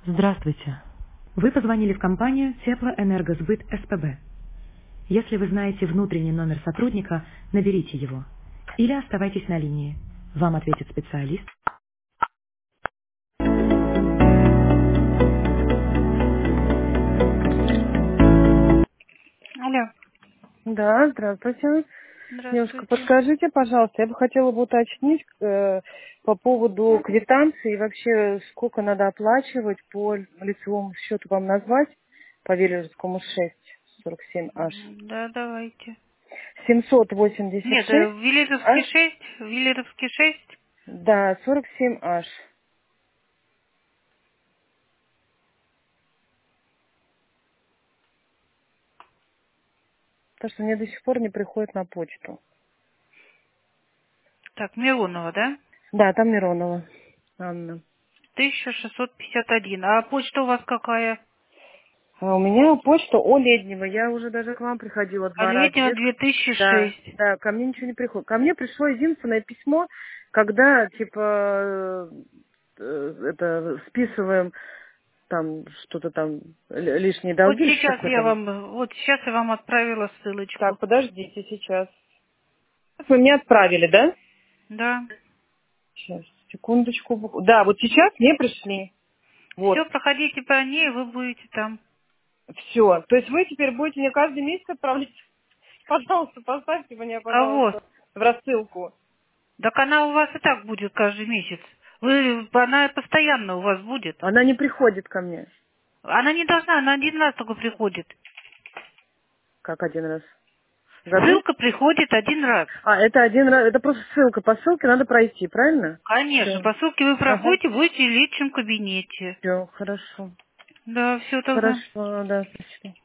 Здравствуйте. Вы позвонили в компанию Теплоэнергосбыт СПБ. Если вы знаете внутренний номер сотрудника, наберите его. Или оставайтесь на линии. Вам ответит специалист. Алло. Да, здравствуйте. Девушка, Здравствуйте. подскажите, пожалуйста, я бы хотела бы уточнить по поводу квитанции и вообще сколько надо оплачивать по лицевому счету вам назвать, по Веллерскому 6, 47H. Да, давайте. Нет, 786, а? Виллеровский 6, Виллеровский 6. Да, 47H. Потому что мне до сих пор не приходит на почту. Так, Миронова, да? Да, там Миронова Анна. 1651. А почта у вас какая? А у меня почта О Леднева. Я уже даже к вам приходила 2 раза. Летнего Да, 2006. да, ко мне ничего не приходит. Ко мне пришло единственное письмо, когда, типа, это, списываем там что-то там, лишние Вот долги или что сейчас такое я там. вам, отправила ссылочку. Так, подождите сейчас. Вы мне отправили, да? Да. Сейчас, секундочку. Да, вот сейчас мне пришли. Вот, Все, проходите по ней, вы будете там. все. То есть вы теперь будете мне каждый месяц отправлять? Пожалуйста, поставьте мне, Кого? пожалуйста, в рассылку. Так она у вас и так будет каждый месяц. Она постоянно у вас будет. Она не приходит ко мне. Она не должна, она один раз только приходит. Как один раз в году? Ссылка приходит один раз. А, это один раз, это просто ссылка. По ссылке надо пройти, правильно? Конечно, Все. по ссылке вы Ага. проходите, будете в личном кабинете. Все, хорошо. Да, все тогда. Хорошо, да, спасибо.